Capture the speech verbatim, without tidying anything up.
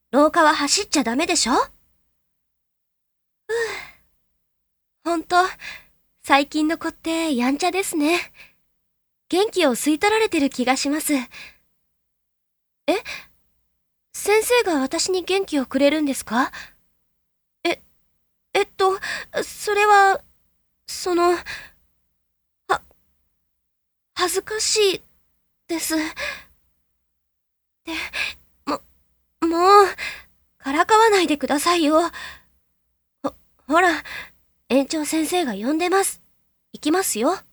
廊下は走っちゃダメでしょ？ふぅ。ほんと、最近の子ってやんちゃですね。元気を吸い取られてる気がします。え？先生が私に元気をくれるんですか？え、えっと、それは、その、は、恥ずかしいです。で、も、もう、からかわないでくださいよ。ほ、ほら、園長先生が呼んでます。行きますよ。